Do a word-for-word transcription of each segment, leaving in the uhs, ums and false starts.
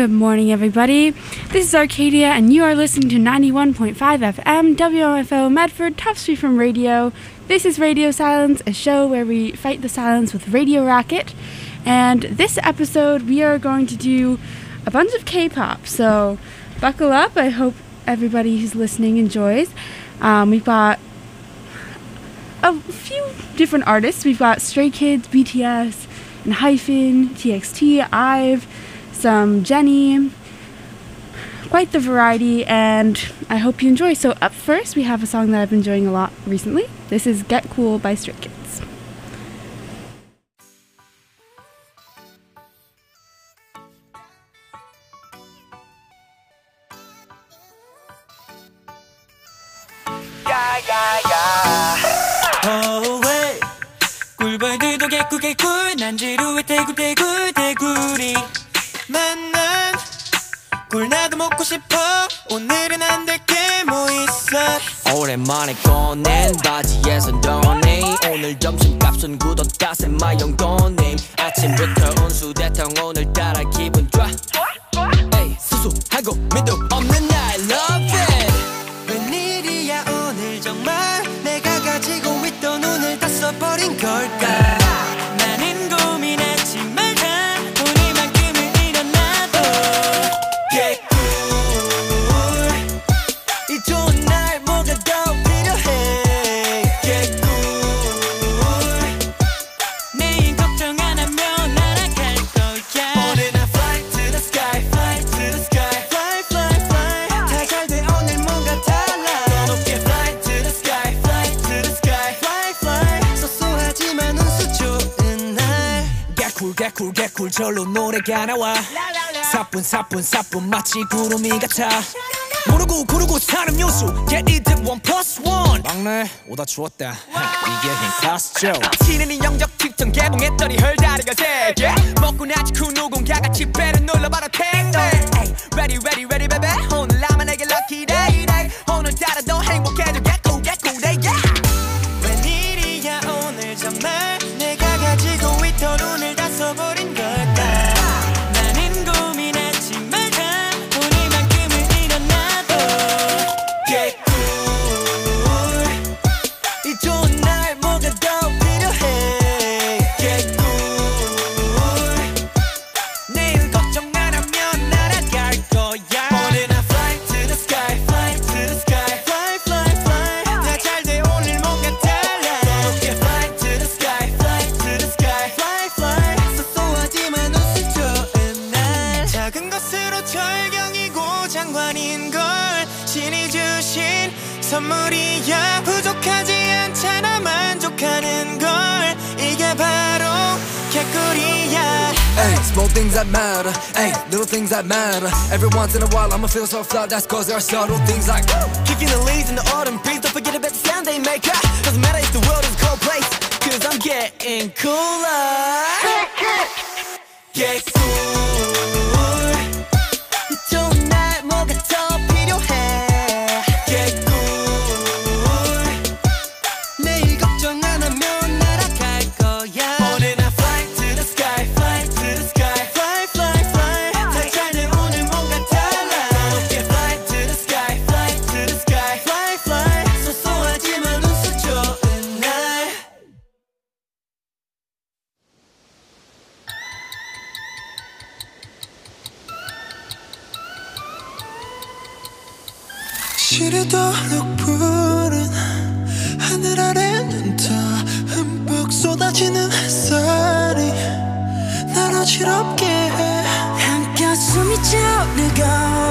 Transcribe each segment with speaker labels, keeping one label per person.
Speaker 1: Good morning, everybody. This is Arcadia, and you are listening to ninety-one point five F M, W M F O Medford, Tufts Freeform Radio. This is Radio Silence, a show where we fight the silence with Radio Racket. And this episode, we are going to do a bunch of K-pop. So buckle up. I hope everybody who's listening enjoys. Um, we've got a few different artists. We've got Stray Kids, B T S, and Hyphen, T X T, IVE, some Jennie, quite the variety, and I hope you enjoy. So up first, we have a song that I've been enjoying a lot recently. This is Get Cool by Stray Kids.
Speaker 2: Yeah, yeah, yeah. Oh, wait. 꿀벌들도 개꿀 개꿀 난 지루해 대굴 대굴 대굴이 만난 꿀 나도 먹고 싶어 오늘은 안 될 게 뭐 있어 오랜만에 꺼낸 바지에선 더니 오늘 점심값은 굳었다세 마영도님 아침부터 운수대통 오늘따라 기분 좋아 에이 수수하고 미도 없는 날 love it 웬일이야 오늘 정말 내가 가지고 있던 오늘 다 써버린 걸까 나는 고민했지만 오늘만큼은 일어나도 Get cool 이 좋은 날 뭐가 더 필요해 Get cool 내일 걱정 안 하면 날아갈 거야 오늘 나 fly to the sky fly to the sky fly fly fly 다 잘 돼 오늘 뭔가 달라 더 높게 fly to the sky fly to the sky fly fly 소소하지만 운수 좋은 날 Get cool get cool get cool 절로 노래가 나와 사뿐 사뿐 사뿐 마치 구름이 같아 모르고 고르고 사는 요수 Get it one plus one 막내 오다 추웠다 이게 힘 클래스죠 치는 이 영적 특정 개봉했더니 헐다리가 세게 먹고 나지 그 누군가가 집배를 눌러봐라 탱배 Ready ready ready baby 오늘 나만 내게 lucky day day 오늘따라 더 행복해져 Get cool get cool day yeah 웬일이야 오늘 정말 내가 가지고 있던 오늘 다 써버린 걸까 나는 고민했지만 오늘만큼은 일어나도 Get cool 이 좋은 날 뭐가 더 필요해 Get cool 내일 걱정 안 하면 날아갈 거야 오늘 나 fly to the sky fly to the sky fly fly fly 다 잘 돼 오늘 뭔가 달라 더 높게 fly to the sky fly to the sky fly fly 소소하지만 웃음 좋은 날 작은 것으로 절경이고 장관인 걸 신이 주신 선물이야 부족하지 않잖아 만족하는 걸 이게 바로 개꿀이야
Speaker 3: Ay, small things that matter, ay, little things that matter. Every once in a while I'ma feel so flat, that's cause there are subtle things like
Speaker 2: Kicking the leaves in the autumn breeze, don't forget about the sound they make. ah. Doesn't matter if the world is a cold place, cause I'm getting cooler. Get cool. 이 좋은 날 뭐가 더 필요해. Get cool. 내일 걱정 안 하면 날아갈 거야. 오늘 나 fly to the sky, fly to the sky, fly, fly, fly. 다 잘 돼 오늘 뭔가 달라. 더 높게 fly to the sky, fly to the sky, fly, fly. 소소하지만 운수 좋은 날.
Speaker 4: 시리도록 푸른 하늘 아래는 더 흠뻑 쏟아지는 햇살이 날 어지럽게 해
Speaker 5: 한껏 숨이 차오르고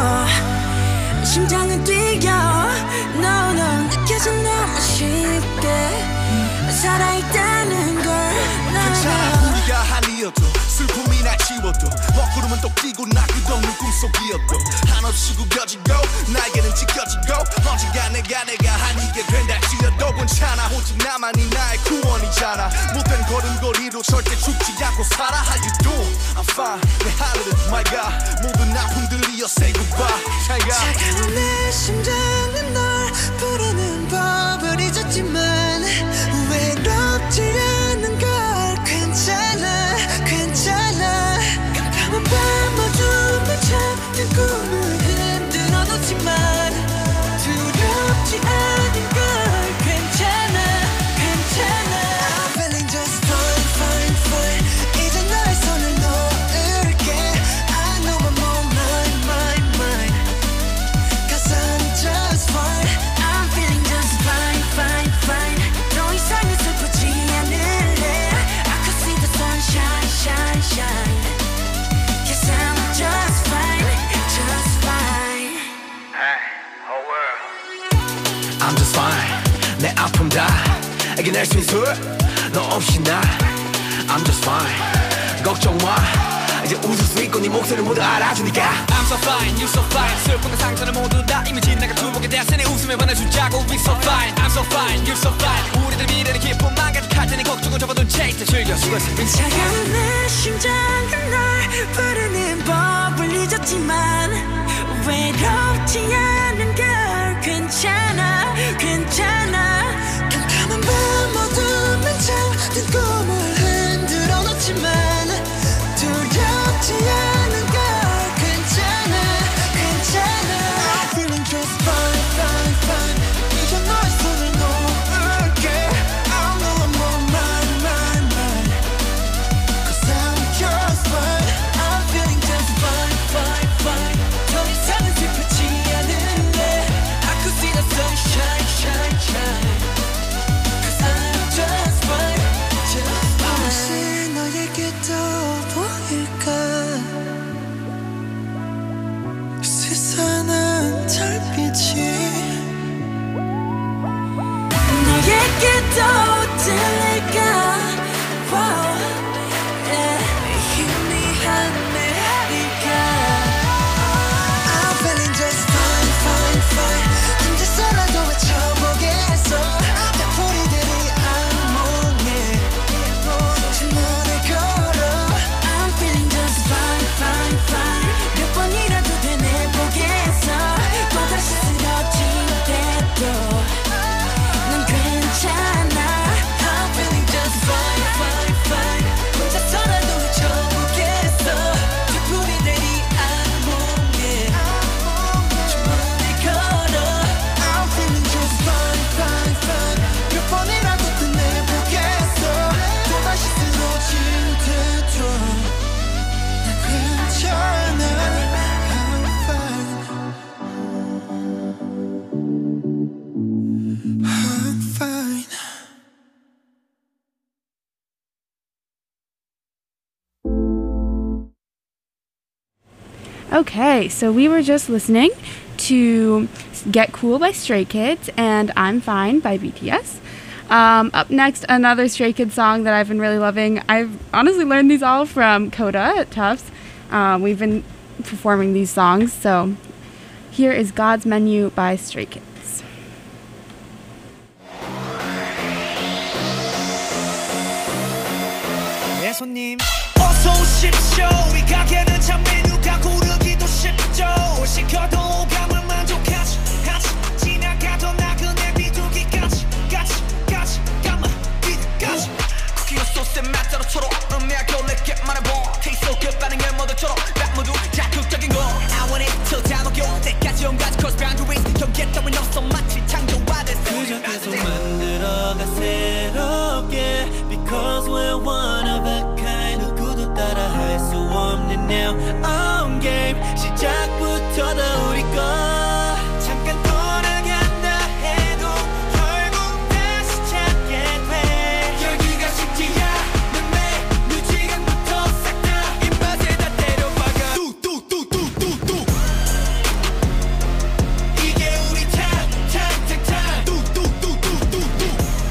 Speaker 5: 심장은 뛰어 No no 느껴져 너무 쉽게 살아있다는 걸
Speaker 6: 괜찮아 우리가 한이어도 슬픔이 날 지워도 먹구름은 또 끼고 나 끝없는 꿈속이었고 한없이 구겨지고 나에게는 지켜지고 언젠가 내가 내가 한이게 된다 지어도 괜찮아 오직 나만이 나의 구원이잖아 못된 걸음걸이로 절대 죽지 않고 살아 How you doing? I'm fine 내 하늘은 my God 모든 아픔들이여 say goodbye 잘가
Speaker 4: 차가운 내 심장은 널 부르는 법을 잊었지만 외롭지 않은 걸 괜찮아 괜찮아 깜깜한 밤 어둠을 차
Speaker 3: I'm just fine 내 아픔 다 이겨낼 수 있어 너 없이 나 I'm just fine 걱정 마 이제 웃을 수 있고 네 목소리를 모두 알아주니까
Speaker 2: I'm so fine, you so fine 슬픔과 상처는 모두 다 이미 지나가 두목에 대해서 내 웃음에 반해주자고 We so fine, I'm so fine, you so fine 우리들 미래는 기쁨만 가득할 테니 걱정은 접어둔 채 이제 즐겨 수고했어
Speaker 5: 차가운 내 심장은 널 부르는 법을 잊었지만 외롭지 않은 걸 괜찮아 괜찮아 캄캄한 밤 어둠에 잠든 꿈을 흔들어 놓지만 두렵지 않은 걸 괜찮아 괜찮아 I'm feeling just fine fine fine 이제 너의 손을 놓을게 I know I'm on mine mine mine Cause I'm just fine I'm feeling just fine fine fine 더 이상은 슬프지 않을래 I could see the sunshine shine shine Cause I'm just fine just fine 혹시 너에게도 세상은 달빛이 너에게도 들릴까 wow, yeah. 희미한 메리가 I'm feeling just fine fine fine 혼자서라도 외쳐보겠어 별소리들이 악몽에 주문을 걸어 I'm feeling just fine fine fine 몇 번이라도 되뇌보겠어 또다시 쓰러질 때도 난 괜찮아 I'm feeling just fine fine fine 혼자서라도 외쳐보겠어 별소리들이 악몽에 주문을 걸어 I'm feeling just fine fine fine 몇 번이라도 되뇌보겠어 또다시 쓰러질 때도 난 괜찮아 I'm fine I'm fine
Speaker 1: Okay, so we were just listening to Get Cool by Stray Kids and I'm Fine by B T S. Um, up next, another Stray Kids song that I've been really loving. I've honestly learned these all from Coda at Tufts. Um, we've been performing these songs, so here is God's Menu by Stray Kids.
Speaker 2: 네 손님 어서 오십시오 이 가게는 참 메뉴가 고르기도 쉽죠 시켜도 오감을 만족하지 하지 지나가던 나그네 비둘기까지 까지 까지 까만 비둘까지 쿠키와 소스의 맛대로 초록 음미하고 내게 말해봐 Taste so good 반응을 모두처럼 딱 모두 자극적인 거 I want it till 다 녹여 때까지 온갖 cross boundaries 경계 따윈 없어 마치 창조화됐어 그저 계속 만들어가 새롭게 Because we're one of a kind 누구도 따라 할 수 없는 now on game 시작부터 다 우리 거 잠깐 돌아간다 해도 결국 다시 찾게 돼 여기가 식지야 내 메뉴 지금부터 싹 다 입맛에다 때려박아 뚜뚜뚜뚜뚜뚜 이게 우리 탑탑탑탑 뚜뚜뚜뚜뚜뚜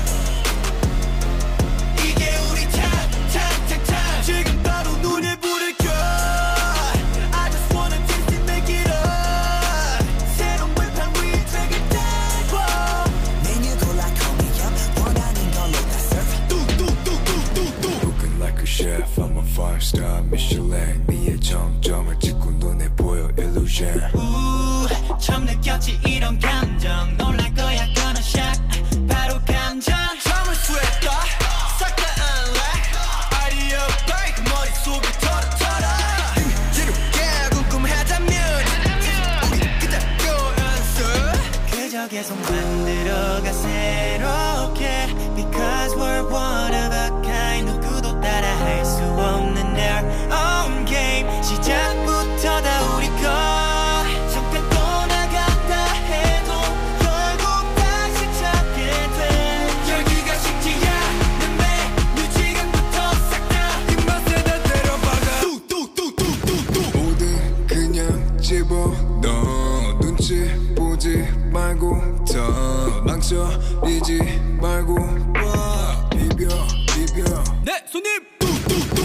Speaker 2: 이게 우리 탑탑탑탑 지금 바로 눈에 불을 켜 I just wanna taste it make it up 새로운 불판 위에 트랙을 타고 메뉴 골라 call me up 원하는 걸로 다 serve 뚜뚜뚜뚜뚜뚜
Speaker 7: Looking like a chef, I'm a five star Michelin 미의 정점을 찍고 눈에 보여 illusion
Speaker 2: 우 처음 느꼈지 이런 감정 놀랄 거야 gonna shock 바로 감정 처음을 수했다 싹 다 unlock 아이디어 break 머릿속을 털어털어 지루게 궁금하다면 우리 그대로 answer 그저 계속 만들어가 새롭게 Because we're one of a kind 누구도 따라 할 수 없는 their own game 시작부터 다 우리 거 잠깐 떠나갔다 해도 결국 다시 찾게 돼 여기가 식지야 내 메뉴 지금부터 싹 다 입맛에다 때려박아 뚜뚜뚜뚜뚜뚜
Speaker 7: 뭐든 그냥 집어넣어 눈치 보지 말고 더 망설이지 말고 와 비벼 비벼
Speaker 2: 네 손님 뚝뚝뚝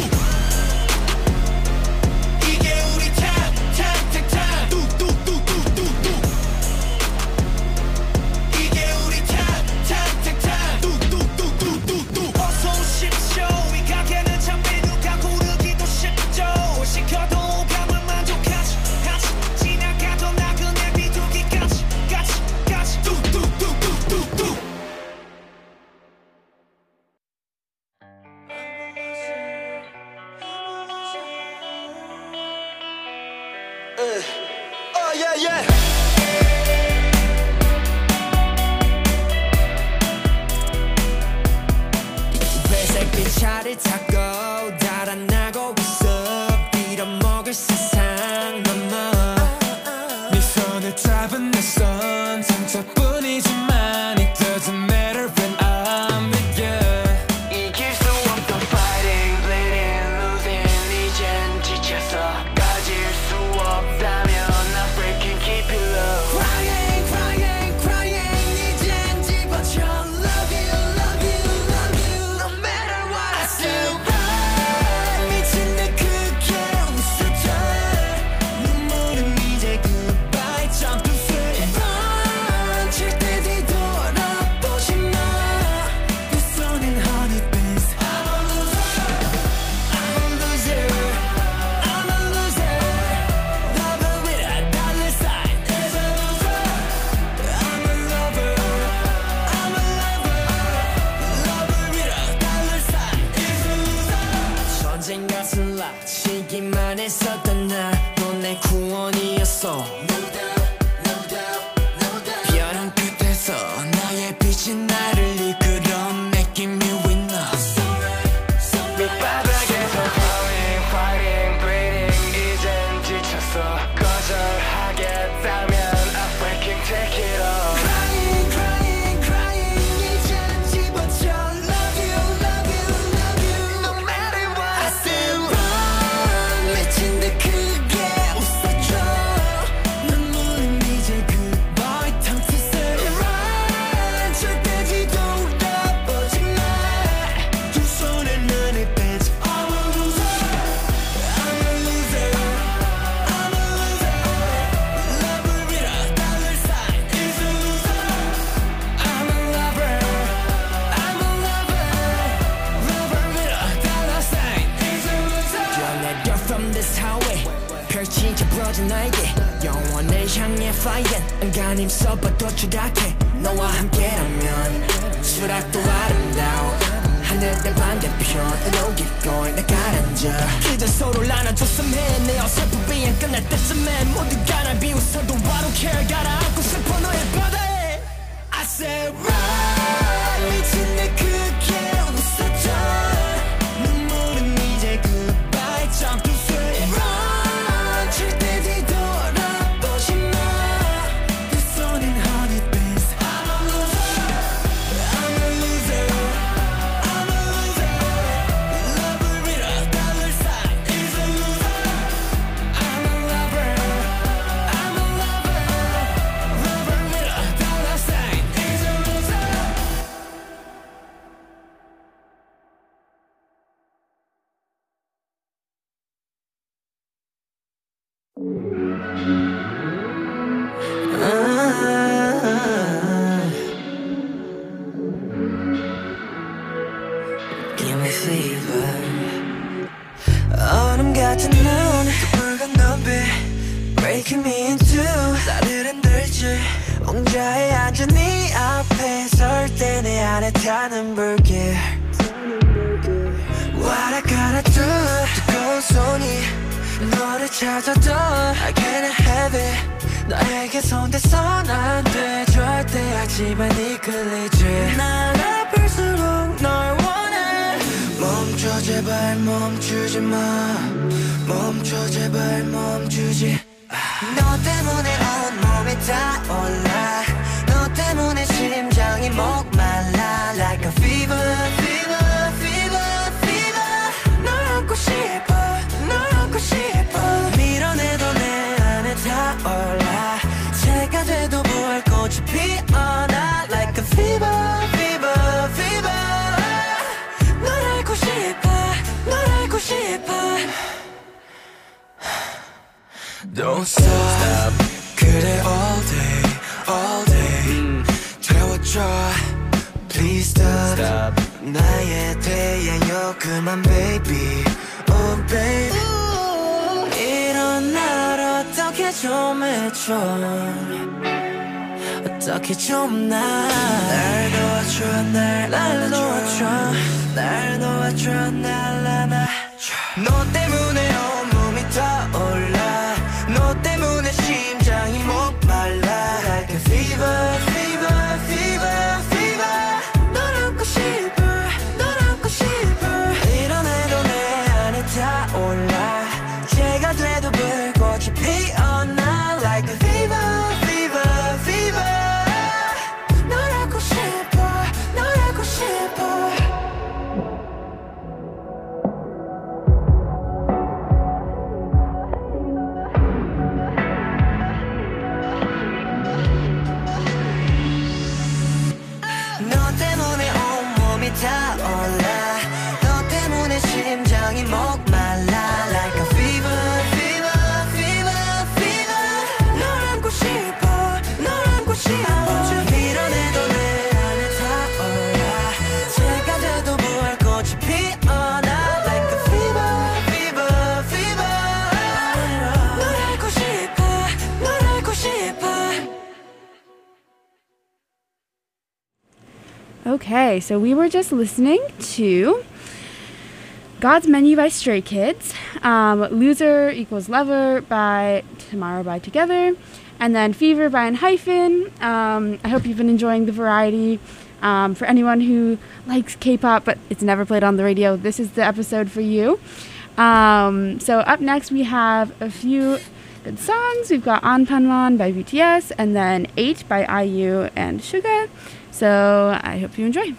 Speaker 2: 이게 우리 탑탑탑탑 뚝뚝뚝뚝뚝뚝 이게 우리 탑탑탑탑 뚝뚝뚝뚝뚝뚝 어서 오십시오 이 가게는 참 메뉴가 고르기도 쉽죠 시켜도 오감을 만족하지 같이 지나가던 나그네 비둘기까지 같이 같이 뚝뚝뚝뚝뚝뚝
Speaker 3: Oh yeah yeah
Speaker 2: 회색빛 차를 타고 달아나고 있어 빌어먹을 세상 넘어 네 손을 잡은 내 손 상처뿐이지만 It doesn't matter when I'm with you
Speaker 3: 이길 수 없던 fighting bleeding losing 이젠 지쳐서 가질 수 없다면 I freaking keep it low
Speaker 2: Crying crying crying 이젠 집어쳐 Love you love you love you No matter what I still run 미친 듯 크게 웃어줘 눈물은 이제 goodbye Jump to free Run 절대 뒤돌아보지 마 두 손엔 honey bees I'm a loser I'm a loser I'm a loser Lover with a dollar sign is a loser I'm a lover I'm a lover Lover with a dollar sign is a loser 언젠가 슬라치기만 했었던 나넌 내 구원이었어 No doubt no doubt no doubt 벼랑 끝에서 나의 빛이 나를 이끌어 Making me winner So right so right
Speaker 3: 밑바닥에서 crying fighting bleeding 이젠 지쳤어 거절하겠다면 I freaking take it all
Speaker 2: Crying crying crying 이젠 집어쳐 Love you love you love you No matter what I still run 미친 듯 크게 웃어줘 눈물은 이제 goodbye Time to say run 절대 뒤돌아보지 마두 손엔 honey bees I'm a loser I'm a loser I'm a loser Lover with a dollar sign is a loser I'm a lover I'm a lover Lover with a dollar sign is a loser 뛰어내려 from this highway 펼치져 부러진 나에게 영원을 향해 flying 안간힘 써봐도 추락해 너와 함께라면 수락도 아름다워 하늘의 반대편으로 keep going 나 가라앉아 그저 서로를 안아줬으면 해 내 어설픈 비행 끝날 때쯤에 모두가 날 비웃어도 I don't care 가라앉고 싶어 너의 바다에 I said run 미친 듯 크게 웃어줘 눈물은 이제 goodbye Jump to free Run 절대 뒤돌아보지 마두 손엔 honey bees I'm a loser I'm a loser I'm a loser Lover with a dollar sign is a loser I'm a lover I'm a lover Lover with a dollar sign is a loser Give me fever 얼음 같은 눈 붉은 눈빛 Breaking me in two 나를 흔들지 옹자에 앉은 네 앞에 설 때 내 안에 타는 불길 What I gotta do 뜨거운 손이 너를 찾아도 I can't have it 너에게 손대선 안 돼 절대 하지만 이끌리지 날 아플수록 널 원해 멈춰 제발 멈추지 마 멈춰 제발 멈추지 너 때문에 온몸이 타올라 너 때문에 심장이 목말라 Like a fever fever fever fever 널 안고 싶어 널 안고 싶어 밀어내도 내 안에 타올라 새가 돼도 부활 꽃이 피어나 Like a
Speaker 3: Don't stop 그래 all day all day 채워줘 Please stop, stop. 나에 대하여 그만 baby Oh baby 이런 날 어떻게 좀 해줘 어떻게 좀 날 날 도와줘 날 도와줘 날 도와줘 날 안아줘 너 때문에 온몸이 타올라 너 때문에 심장이 목말라 Like a fever fever fever fever 널 안고 싶어 널 안고 싶어 이뤄내도 내 안에 타올라 제가 돼도 불꽃이 피어나 Like a fever fever fever 널 안고 싶어 널 안고 싶어 너 때문에 온몸이 타올라 너 때문에 심장이 목말라 Like a fever fever fever fever 널 안고 싶어 널 안고 싶어 밀어내도 내 안에 타올라 제가 돼도 불꽃이 피어나 Like a fever fever fever 널 알고 싶어 널 알고 싶어
Speaker 1: Okay, so we were just listening to God's Menu by Stray Kids, um, Loser Equals Lover by Tomorrow by Together, and then Fever by Enhypen. Um, I hope you've been enjoying the variety. Um, for anyone who likes K-pop but it's never played on the radio, this is the episode for you. Um, so up next we have a few good songs. We've got Anpanman by B T S, and then eight by I U and Suga. So I hope you enjoy.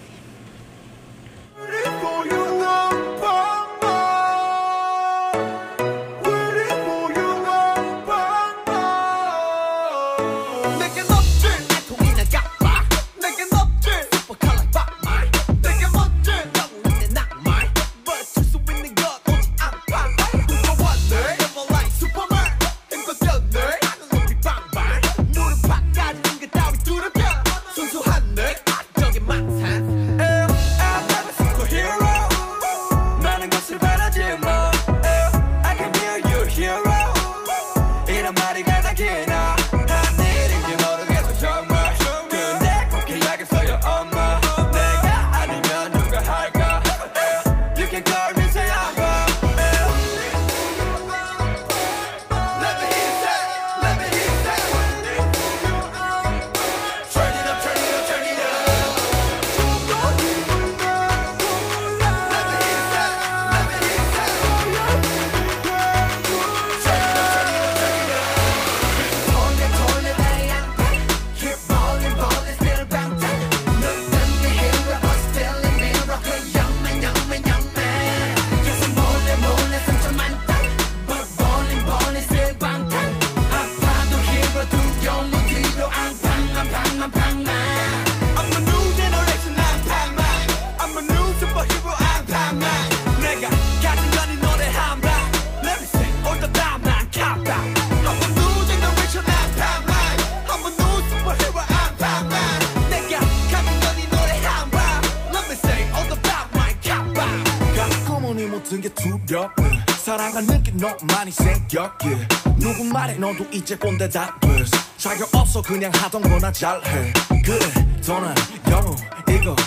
Speaker 6: 사랑하는 게 너만이 생겼기에 누구 말에 너도 이제 꼰대 다 됐어 자격 없어 그냥 하던 거나 잘해 그래 더는 영웅 이거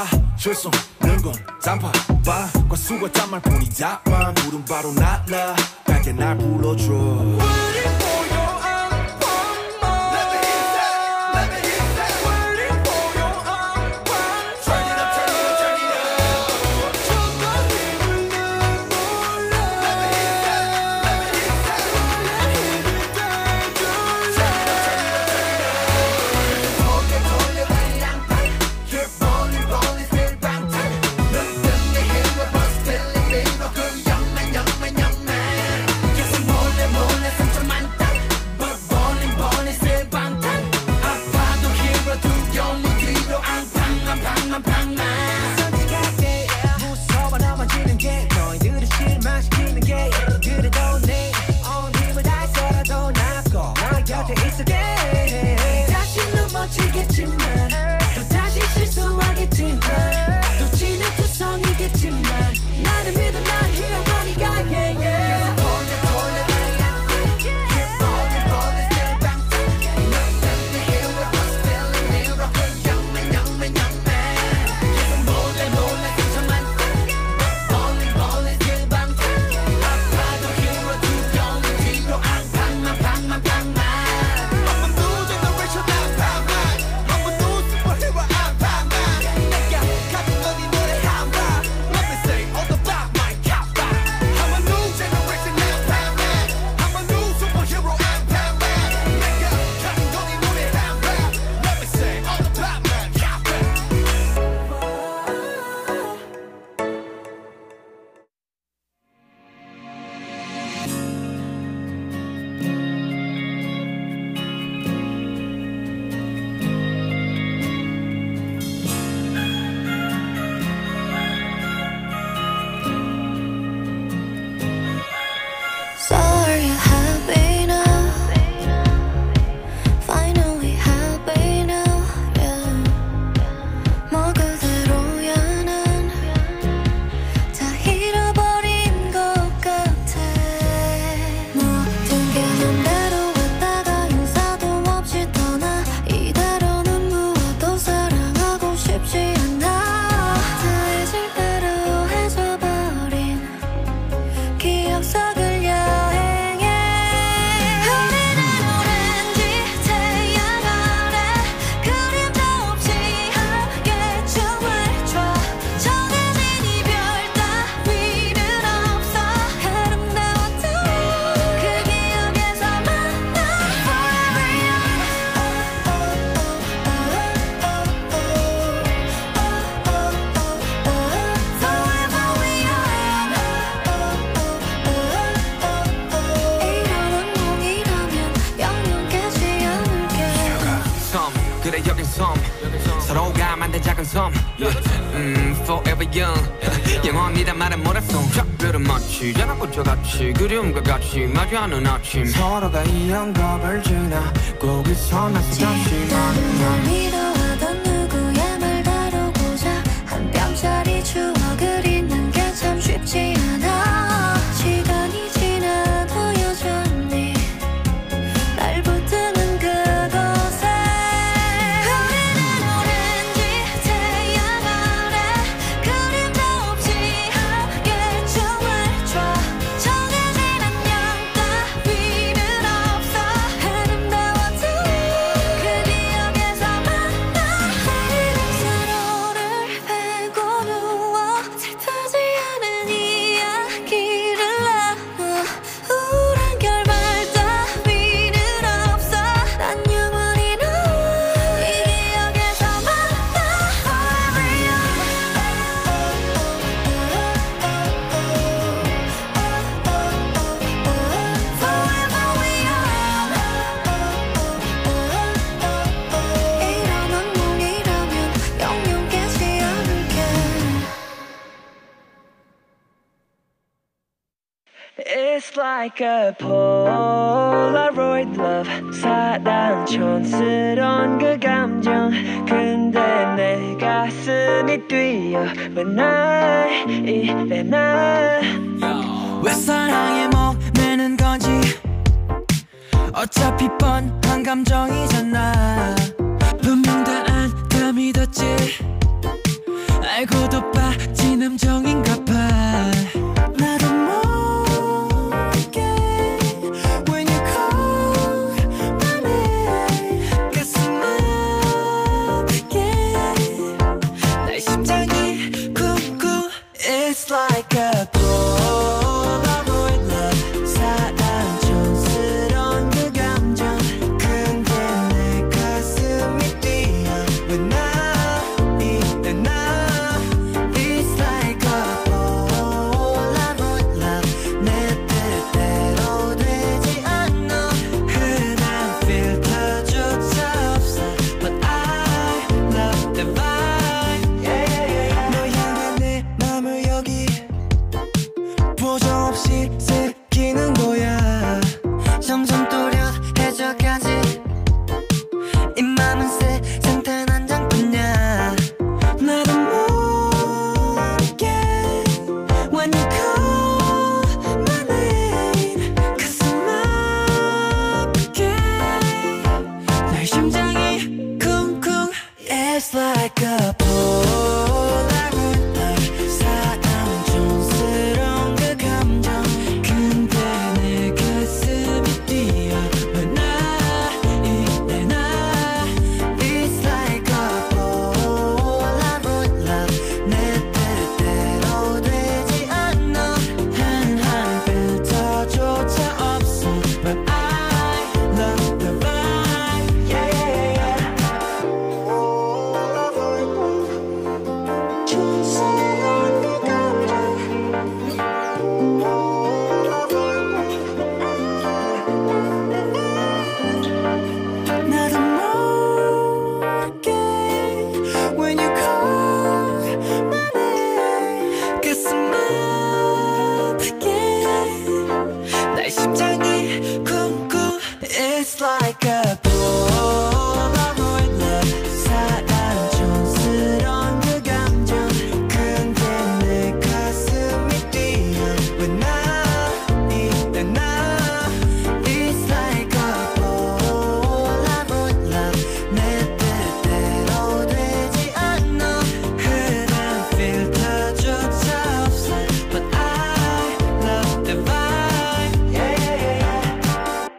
Speaker 6: 봐줄 수 없는 건 단팥빵과 수고했단 말뿐이다만 물은 바로 날라 밝게 날 불러줘
Speaker 2: 서로가 만든 작은 섬 음, Forever young 영원이란 말은 뭐랬어 작별은 마치 자라고 저같이 그리움과 같이 마주하는 아침 서로가 이 영겁을 지나고 그 섬에서 다시 만나
Speaker 8: 위로하던 누구의 말 다루고자 한 뼘짜리 추억을 잊는 게 참 쉽지 않아 시간이 지나도 여전히 날 붙드는 그곳에 우리는 오렌지 태양 아래 그림도 없이 함께 춤을 춰 정해진 안녕 따위는 없어 아름다웠던 그 기억에서 만나 우리는 서로를 베고 누워 슬프지 않은 이야기를 나눠 우울한 결말 따위는 없어 난 영원히 널 이 기억에서 만나 Forever young Forever young 이런 악몽이라면 영영 깨지 않을게
Speaker 9: It's like a Polaroid love 사랑 촌스러운 그 감정 근데 내 가슴이 뛰어 왜 날 이래 나
Speaker 2: 왜 사랑에 목매는 건지 어차피 뻔한 감정이잖아 분명 다 안 다 믿었지 알고도 빠진 함정인가 봐 나도 모르게 When you call my name 가슴 아프게 내 심장이 쿵쿵 It's like a Polaroid love 사랑 촌스러운 그 감정 근데 내 가슴이 뛰어 왜 나 이래 나 It's like a Polaroid love 내 뜻대로 되지 않아 흔한 필터조차 없어 But I love the vibe 너 향한 내 맘을 여기 보정 없이 새기는 거야 점점 또렷해져가지 이 맘은 세상탄 한 장뿐이야 나도 모르게 When you call my name 가슴 아프게 내 심장이 쿵쿵 It's like a Polaroid love 사랑 촌스러운 그 감정 근데 내 가슴이 뛰어 왜 나 이래 나 It's like a Polaroid love 내 뜻대로 되지 않아 한한 필터조차 없어 But I love the vibe yeah, yeah, yeah. 촌스러운 그 감정 나도 모르게 When you call my name 가슴 아프게 내 심장이 쿵쿵 It's like a Polaroid love 사랑 촌스러운 그 감정 근데 내 가슴이 뛰어 왜 나 이래 나 It's like a Polaroid love 내 뜻대로 되지 않아 흔한 필터조차 없어 But I love the vibe yeah, yeah, yeah.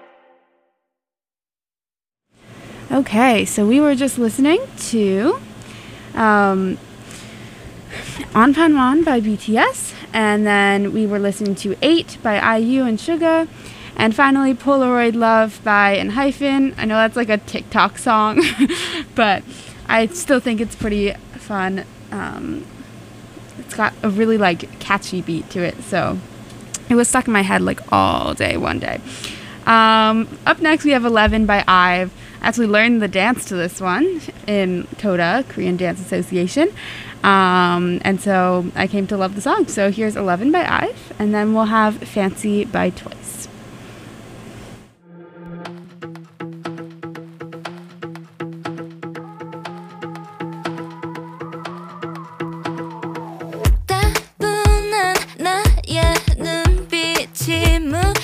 Speaker 1: Okay, so we were just listening to um, On Panwan by B T S, and then we were listening to eight by I U and Suga, and finally Polaroid Love by Enhypen. I know that's like a TikTok song, but I still think it's pretty fun. Um, it's got a really like catchy beat to it, so it was stuck in my head like all day one day. Um, up next we have eleven by IVE. actually learned the dance to this one in Toda, Korean Dance Association. Um, and so I came to love the song. So here's eleven by IVE, and then we'll have Fancy by Twice.
Speaker 8: 따분한 나의 눈빛이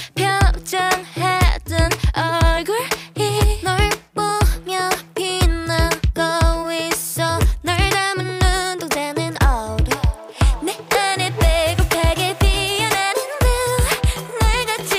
Speaker 8: 무표정하던 얼굴이 널 보며 빛나고 있어. 널 담은 눈동자는 어두 내 안에 빼곡하게 피어나는 blue. 널 같이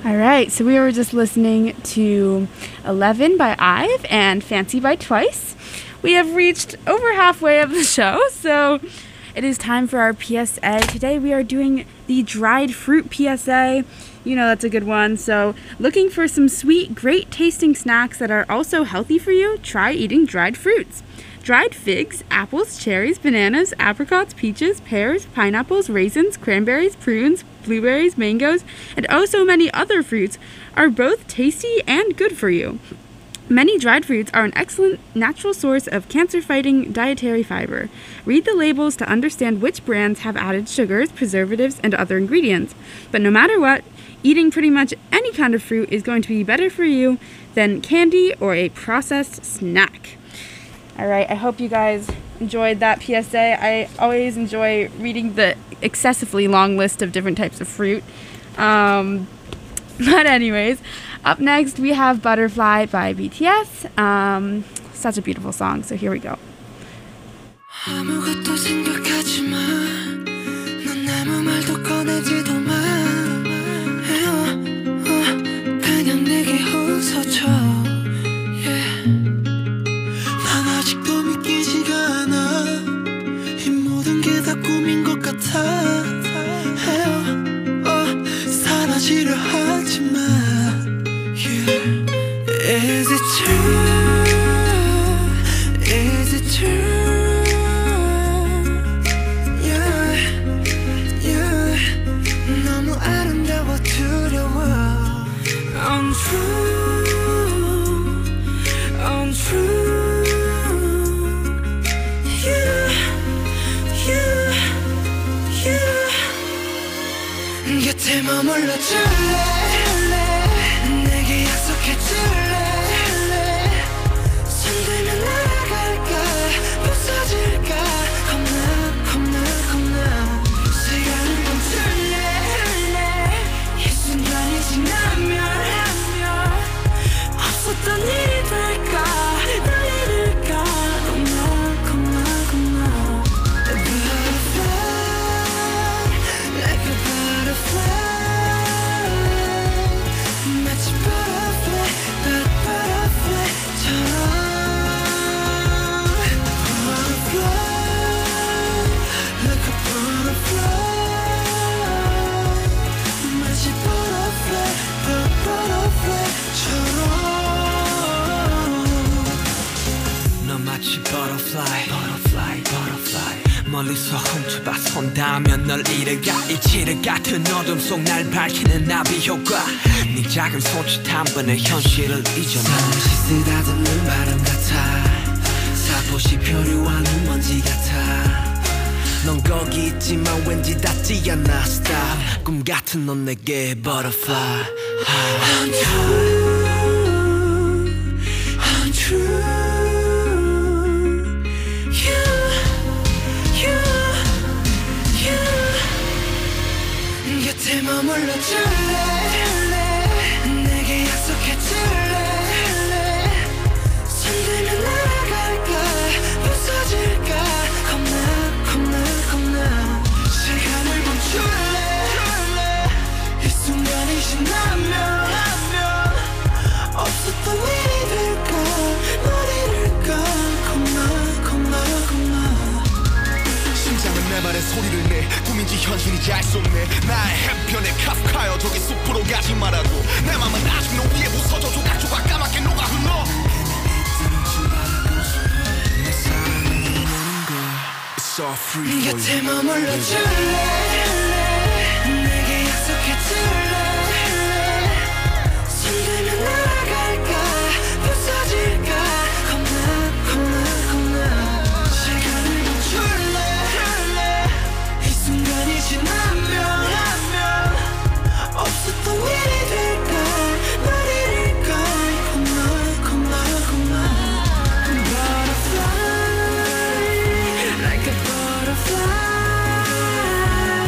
Speaker 1: All right, so we were just listening to eleven by Ive and Fancy by Twice. We have reached over halfway of the show, so it is time for our P S A. Today we are doing the dried fruit P S A. You know that's a good one. So looking for some sweet, great tasting snacks that are also healthy for you, try eating dried fruits. Dried figs, apples, cherries, bananas, apricots, peaches, pears, pineapples, raisins, cranberries, prunes, blueberries, mangoes, and oh so many other fruits are both tasty and good for you. Many dried fruits are an excellent natural source of cancer-fighting dietary fiber. Read the labels to understand which brands have added sugars, preservatives, and other ingredients. But no matter what, eating pretty much any kind of fruit is going to be better for you than candy or a processed snack. All right, I hope you guys enjoyed that P S A. I always enjoy reading the excessively long list of different types of fruit. Um, but anyways, up next we have Butterfly by B T S. Um, such a beautiful song, so here we go.
Speaker 4: 아무것도 생각하지 마. 넌 아무 말도 꺼내지도 마. 그냥 내게 웃어줘. 난 아직도 믿기지가 않아. 이 모든 게 다 꿈인 것 같아. 사라지려 하지 마. Is it true? Is it true? Yeah, yeah. 너무 아름다워 두려워. Untrue, untrue. Yeah, yeah, yeah. 곁에 머물러 줄래? 내게 약속해 줄래? 손들면 날아갈까? 부서질까? 겁나 겁나 겁나 시간을 멈출래? 이 순간이 지나면 없었던 일이 될까? 날 잃을까? 겁나 겁나 겁나 Butterfly, like a butterfly. 마치 butterfly, but butterfly처럼. Butterfly, like a butterfly. 마치 butterfly, but butterfly처럼. 너 마치 butterfly, butterfly, butterfly. 멀리서 훔쳐봐 손닿으면 널 잃어가. 이치를 같은 어둠 속 날 밝히는 나비 효과. 네 작은 손짓 한 번에 현실을 잊어놔. 잠시 쓰다듬는 바람 같아. 살포시 표류한 먼지 같아. 넌 거기 있지만 왠지 닿지 않아. Stop. 꿈 같은 넌 내게 butterfly. Untrue, untrue. 곁에 머물러 줄래? 내게 약속해 줄래? 손들면 날아갈까? 부서질까? 겁나 겁나 겁나 시간을 멈출래? 이 순간이 지나면 없었던 일이 될까? 널 잃을까? 겁나 겁나 겁나 심장은 내 말에 소리를 내. 꿈인지 현실인지 알 수 없네. 나의 해변에 카프카여 저기 숲으로 가지 말아도 내 맘은 아직 너 위에 부서져. 조각조각 까맣게 녹아 흘러. 내 사랑은 너는 걸 It's all free for you. 곁에 머물러 줄래? 내게 약속해 줄래? 손들면 날아갈까? 부서질까? 겁나 겁나 겁나 시간을 멈출래? 이 순간이 지나면 없었던 일이 될까? 널 잃을까? 겁나 겁나 겁나 Butterfly, like a butterfly.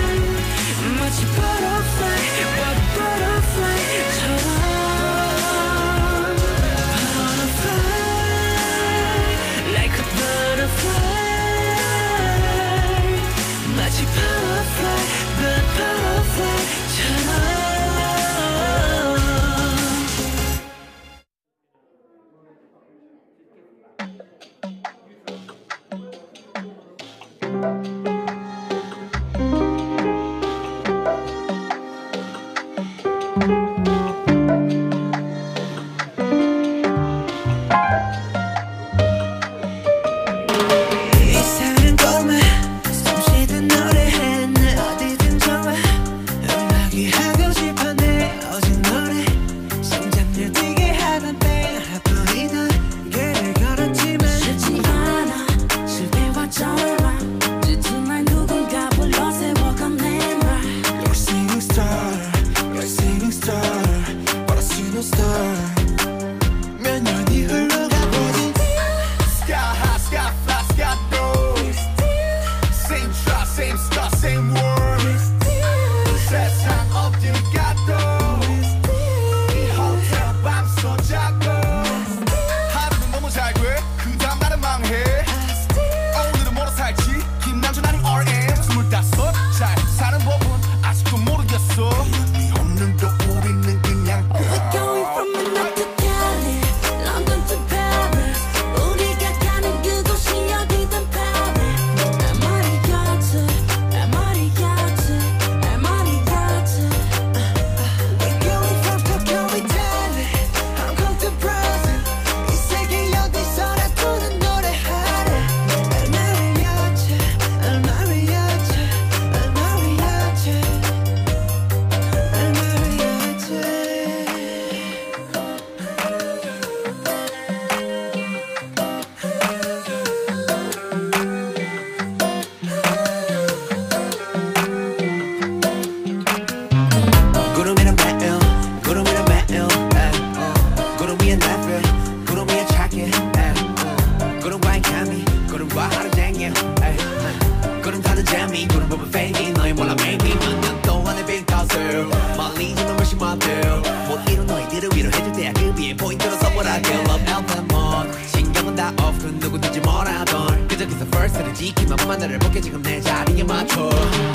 Speaker 3: 저기서 first를 지키면 나를 볼게 지금 내 자리에 맞춰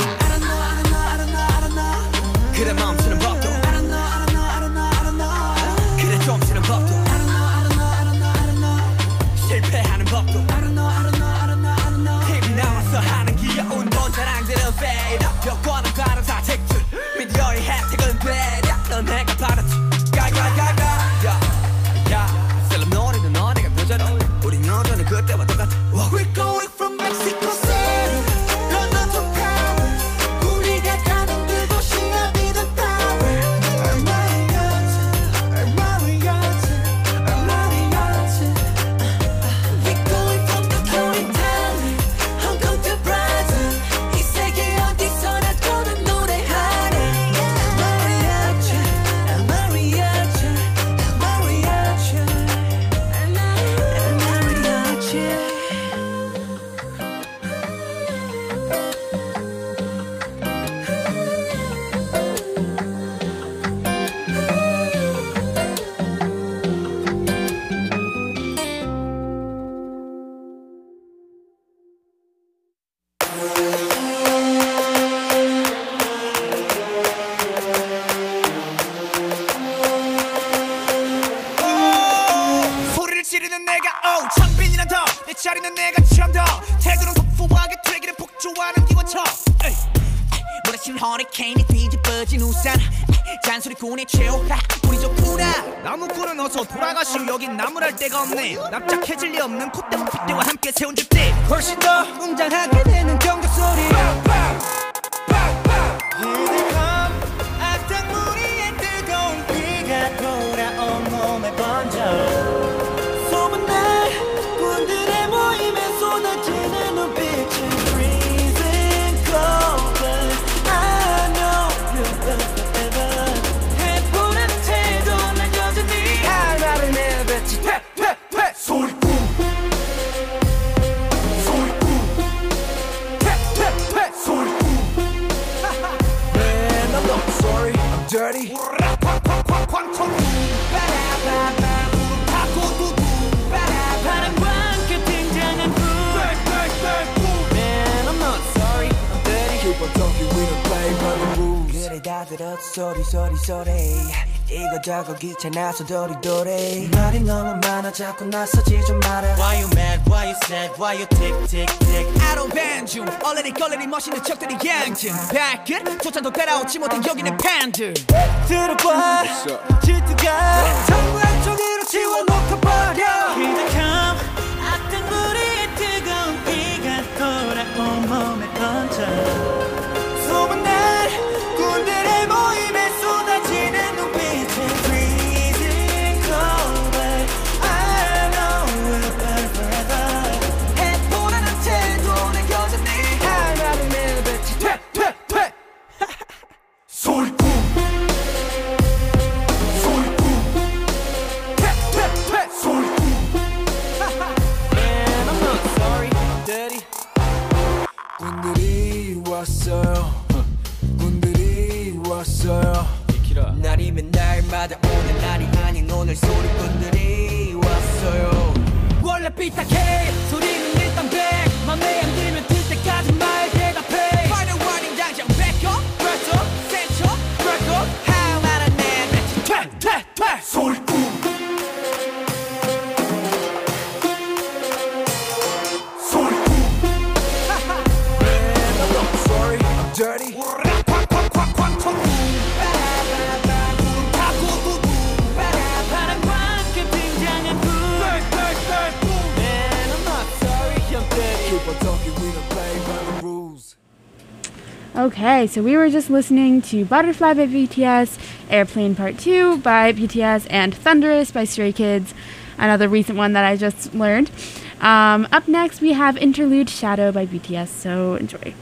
Speaker 3: 그래 멈추는 법도 그래 좀 쉬는 법도 실패하는 법도 힘이 남아서 하는 귀여운 돈 자랑들은 fade up 벽과는 다른 사택들 미디어의 혜택은 배려 넌 내가 받았지 가가가가 야야 셀럽 노래는 너네가 펴져라 우린 여전히 그때와 똑같아 We're going from Mexico City London to Paris 우리가 가는 그곳이 어디든 power I'm Marriott I'm Marriott I'm Marriott We're going from Tokyo, Italy Hong Kong to Brazil 이 세계 어디서나 저는 노래하네 Marriott I'm Marriott I'm Marriott I'm Marriott 소리를 지르는 내가 오 창빈이란 더내 자리는 내가 처음더 태도는 폭포하게 되기를 폭주하는 기관총 몰아친 허리케인이 뒤집어진 우산 잔소리꾼의 최후 우리 좋구나 나무꾼은 어서 돌아가시오 여긴 나무랄 데가 없네 납작해질 리 없는 콧대와 핏대와 함께 세운 줏대 훨씬 더 웅장하게 되는 경적 소리 악당무리의 뜨거운 비가 돌아온 몸에 번져 소문난 군들의 모임에 쏟아지는 눈빛은 freezing cold but I know you're forever 해보는 태도 난 여전히 하나를 내뱉지 퇴퇴퇴 소리꾼 소리꾼 퇴퇴퇴 소리꾼 Man I'm not sorry I'm dirty 광광광광광 바람과 함께 등장한 불 Man I'm not sorry I'm dirty Keep on talking we don't play by the rules 그래 다 들었어 소리 소리 소리 이거저거 귀찮아서 도리도리 말이 너무 많아 자꾸 나서지 좀 마라 Why you mad why you sad why you tick tick tick I don't ban you 얼레리 걸레리 멋있는 척들이 양진 발끝 조찬도 따라오지 못한 여기는 팬들 들어봐 질투가 전부 한쪽으로 지워놓고 버려 기득함 악당무리의 뜨거운 비가 돌아온 몸에 던져 소문난 군들의 모임에 쏟아지는 눈빛은 freezing cold but I know we'll burn forever 해보라는 태도는 여전히 하나를 내뱉지 퇴퇴퇴 소리꾼 소리꾼 퇴퇴퇴 소리꾼 Man I'm not sorry I'm dirty 군들이 왔어요 군들이 왔어요 날이면 날마다 오는 날이 아닌 오늘 소리꾼들이 왔어요 원래 삐딱해 소리는 일단 백 맘에 안 들면 들 때까지 말 대답해 Final warning 당장 back up press up set up break up 하나는 내뱉지 퇴퇴퇴 소리꾼 소리꾼 Man I'm not sorry I'm dirty 바람과 함께 등장한 불 Man I'm not sorry I'm dirty Keep on talking we don't play by the rules
Speaker 1: Okay, so we were just listening to Butterfly by B T S, Airplane Part two by B T S, and Thunderous by Stray Kids, another recent one that I just learned. Um, up next, we have Interlude Shadow by B T S, so enjoy.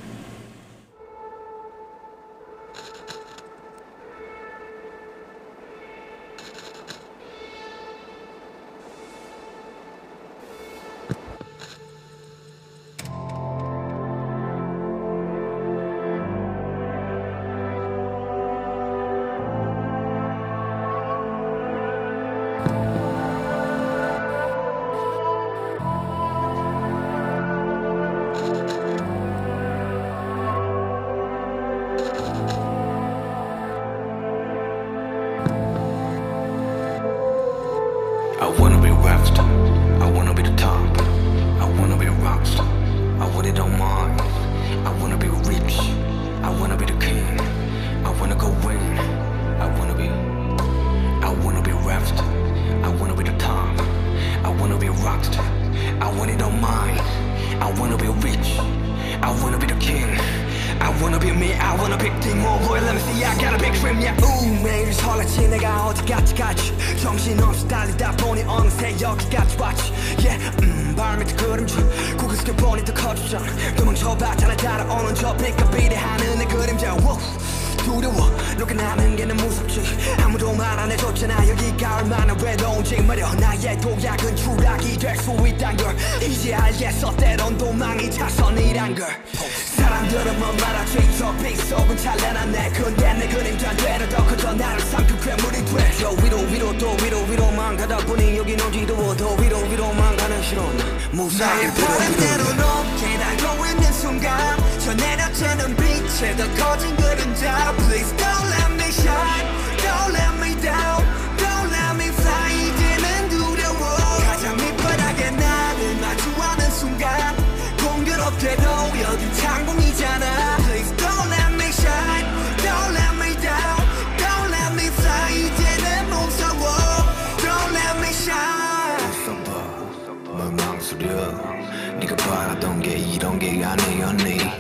Speaker 4: rich. I wanna be the king. I wanna be me. I wanna big thing. More boy, let me see. I got a big dream. Yeah. 우 매일 설레지 내가 어디까지 가지. 정신없이 달리다 보니 어느새 여기까지 왔지. Yeah. 음, 발 밑에 그림자. 고개 숙여 보니 더 커지잖아. 도망쳐봤잖아. 따라오는 저 빛과 비례하는 내 그림자. Whoa. 두려워 누구나 하는 게 너무 무섭지. 아무도 말 안 해줬잖아. 여기가 얼마나 외로운지 말여. 나의 도약은 추락이 될 수 있단 걸 이제 알겠어. 때론 도망이 자선이란 걸. 사람들은 뭐 말하지. 저 빗속은 찬란한 내 근데 내 그림자 되려 더 커져. 나를 삼킨 괴물이 돼. 저 위로 위로 또 위로 위로만 가다 보니 여긴 어지러워. 더 위로 위로만 가는 실험 무사히 바람대로 높게 날고 있는 순간 저 내려치는 빛에 더 커진 그림자. Please don't let me shine, don't let me down, don't let me fly. 이제는 두려워. 가장 밑바닥에 나를 마주하는 순간 공교롭게도 여기 창공이잖아. Please don't let me shine, don't let me down, don't let me fly. 이제는 무서워. Don't let me shine. 웃어봐, 뭘 망설여. 네가 바라던 게 이런 게 아니었니.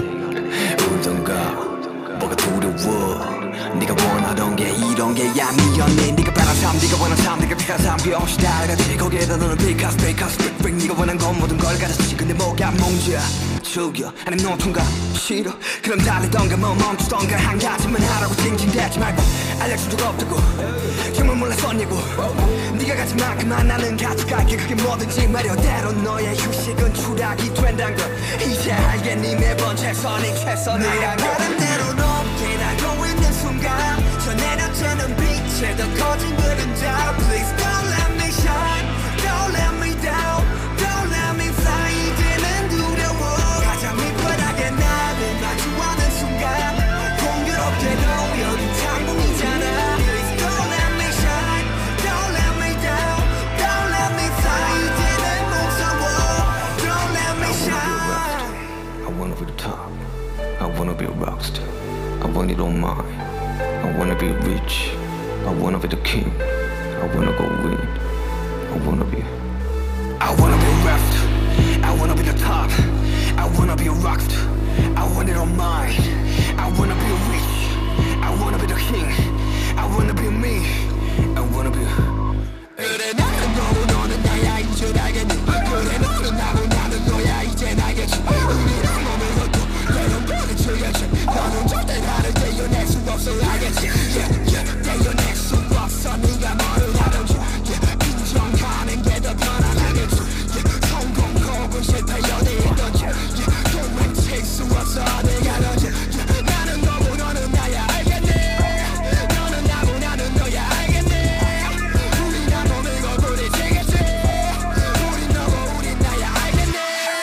Speaker 4: 울던가 뭐가 두려워. 네가 원하던 게 이런 게 아니었니. 네가 바란 삶, 네가 원한 삶, 네가 피한 삶 그게 없이 다르지. 거기에다 너는 비카스, 비카스, 빅빅. 네가 원한 건 모든 걸 가졌지. 근데 뭐가 문제야. 즐겨 아니면 노통가 싫어. 그럼 달리던가 뭐 멈추던가 한 가지만 하라고 징징대지 말고. 알려준 적 없다고 정말 몰랐었냐고. 네가 가진 만큼만 나는 가져갈게. 그게 뭐든지 말여. 때론 너의 휴식은 추락이 된단 걸 이제 알겠니. 매번 최선이 최선이란 걸. 바람대로 높게 날고 있는 순간 저 내려치는 빛에 더 커진 그림자. Please don't let me shine, don't let me down, don't let me fly. 이제는 두려워. 가장 밑바닥에 나를 마주하는 순간 공교롭게도 여기 창공이잖아. Please don't let me shine, don't let me down, don't let me fly. 이제는 무서워. Don't let me shine. I wanna be the top, I wanna be a rockstar, I want it on mine. I wanna be rich, I wanna be the king, I wanna go win, I wanna be I wanna be a rapper, I wanna be the top, I wanna be a rockstar, I want it on mine. I wanna be rich, I wanna be the king, I wanna be me, I wanna be 그래 나는 너고 너는 나야 이제 알겠니. 그래 너는 나고 나는 너야 이제 알겠지. 우리랑 몸을 걷고 내는 벽을 쳐야지. 너는 절대 나를 떼어낼 수 없어 알겠지. Yeah, yeah, 떼어낼 수 없어. 네가 뭐를 하든지 yeah, 인정하는 게 더 편안하겠지. Yeah, 성공 혹은 실패 연애이든지 yeah, 도망칠 수 없어 내가 너지. Yeah, 나는 너고 너는 나야 알겠니. 너는 나고 나는 너야 알겠니. 우리랑 몸을 걸고 부딪히겠지. 우린 너고 우린 나야 알겠니.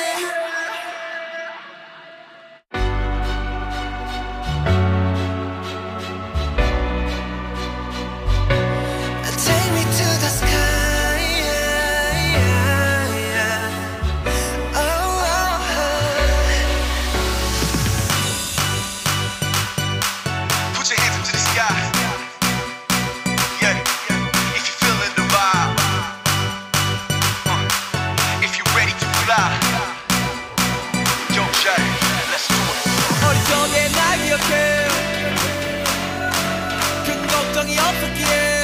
Speaker 3: Take me to the sky, yeah, yeah, yeah. Oh, oh, oh.
Speaker 6: Put your hands up to the sky. Yeah, if you're feeling the vibe. Uh, if you're ready to fly. Yo, Jay, let's do it.
Speaker 2: 어리석게 날 기억해. 큰 걱정이 없었기에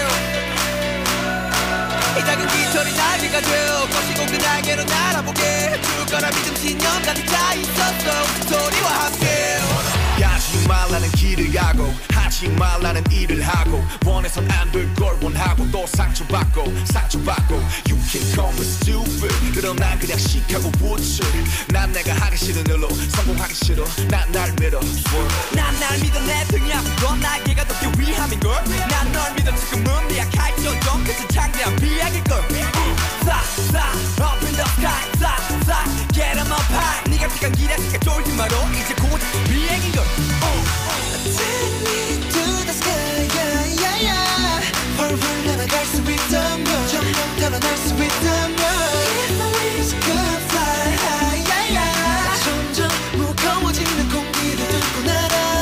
Speaker 2: 이 작은 깃털이 날개가 되어 거시고 그 날개로 날아보게 줄 거라 믿음 신념 가득 차 있었어 소리와 함께.
Speaker 6: 가지 말라는 길을 가고 하지 말라는 일을 하고 원해선 안 될 걸 원하고 또 상처받고 상처받고 You can call me stupid 그럼 난 그냥 시카고 붙여. 난 내가 하기 싫은 일로 성공하기 싫어. 난 날 믿어.
Speaker 2: 난 날 믿어 내 등이 아픈 건 날개가 더 위함인걸. 난 널 믿어 지금은 미약할지언정 그저 창대한 비약일걸. Fly, fly, up in the sky, fly, fly, get 'em up high. 네가 시간 기다리니까 쫄지 마로 이제 곧 비행인걸.
Speaker 3: Take me to the sky, yeah, yeah, yeah. 펄펄 날아갈 수 있다면 점점 달아날 수 있다면 If my wings could fly high, yeah, yeah. 점점 무거워지는 공기를 뚫고 날아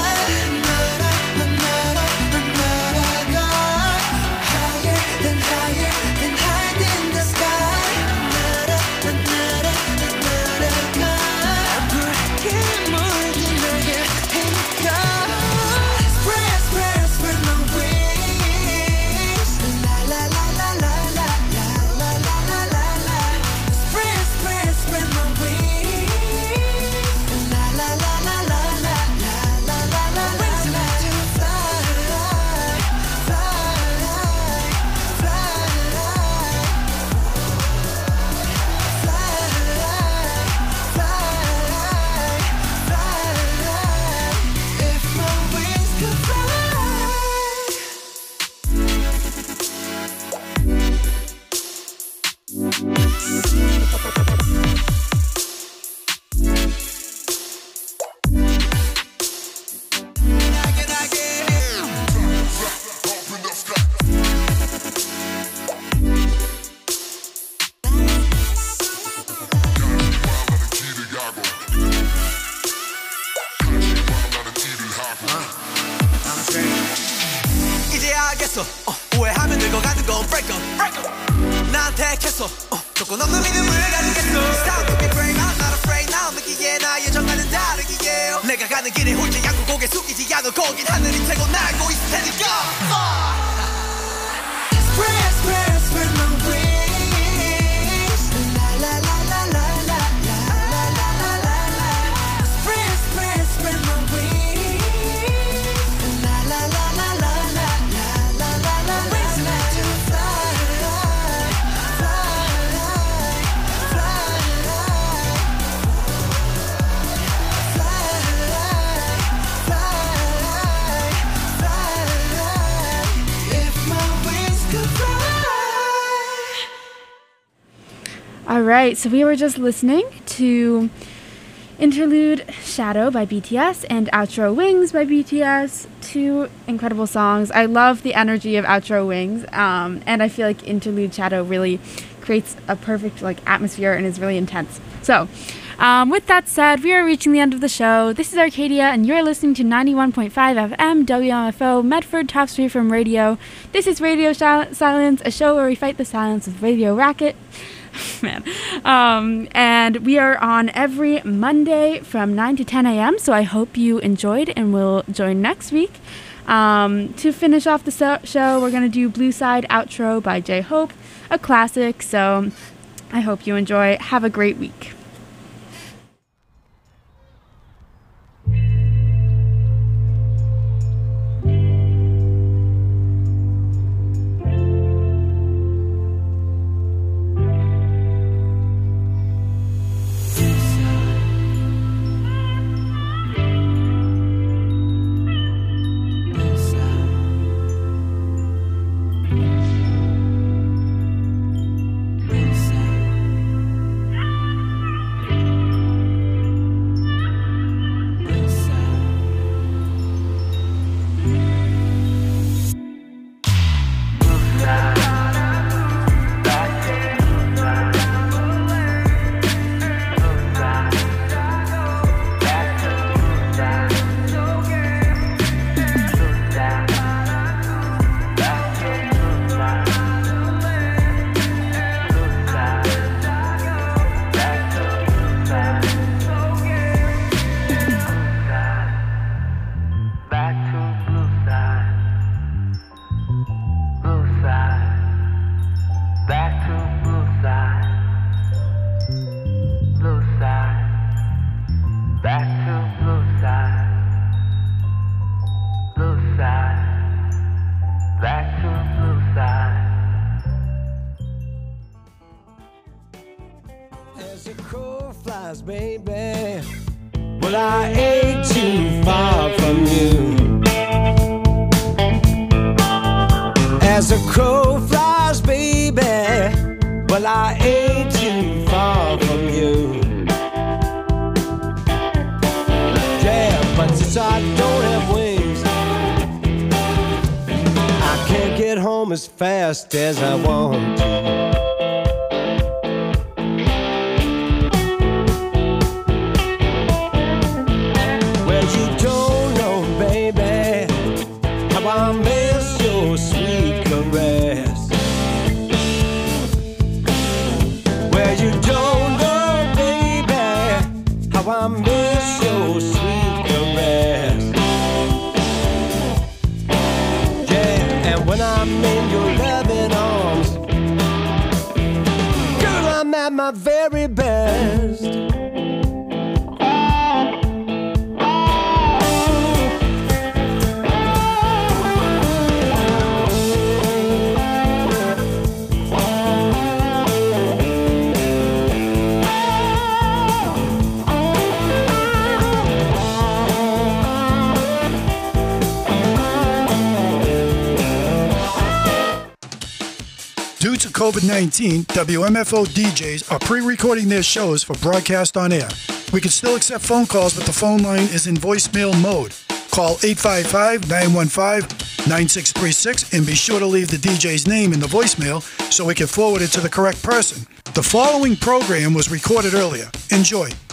Speaker 10: 됐어 어, 오해하면 늙어가는 건 break up, break up. 나한테 했어 어, 조금 넘는 믿음을 가지겠어 It's time to be brave, I'm not afraid now 느끼기에 나의 정가는 다르기에 내가 가는 길에 홀지 않고 고개 숙이지 않아 거긴 하늘이 최고 날고 있을 테니까 Spread, spread, spread my wings La la la la la la la la la la la Spread, spread, spread my wings La la la la la la la la la la Wings let you fly, fly, fly,
Speaker 1: All right, so we were just listening to Interlude Shadow by B T S and Outro Wings by B T S. Two incredible songs. I love the energy of Outro Wings, um, and I feel like Interlude Shadow really creates a perfect like atmosphere and is really intense. So, um, with that said, we are reaching the end of the show. This is Arcadia, and you're listening to ninety-one point five F M W M F O Medford Top Street from Radio. This is Radio Sil- Silence, a show where we fight the silence with Radio Racket. Man. Um, and we are on every Monday from nine to ten a.m. So I hope you enjoyed and will join next week. Um, to finish off the so- show, we're going to do Blue Side Outro by J-Hope, a classic. So I hope you enjoy. Have a great week.
Speaker 3: Baby, well, I ain't too far from you. As a crow flies, baby, well, I ain't too far from you. Yeah, but since I don't have wings, I can't get home as fast as I want to. I miss your sweet caress. Well, you don't know, baby, how I miss your sweet caress. Yeah, and when I'm in your loving arms, girl, I'm at my very best.
Speaker 11: Due to COVID nineteen, W M F O D Js are pre-recording their shows for broadcast on air. We can still accept phone calls, but the phone line is in voicemail mode. Call eight five five, nine one five, nine six three six and be sure to leave the D J's name in the voicemail so we can forward it to the correct person. The following program was recorded earlier. Enjoy.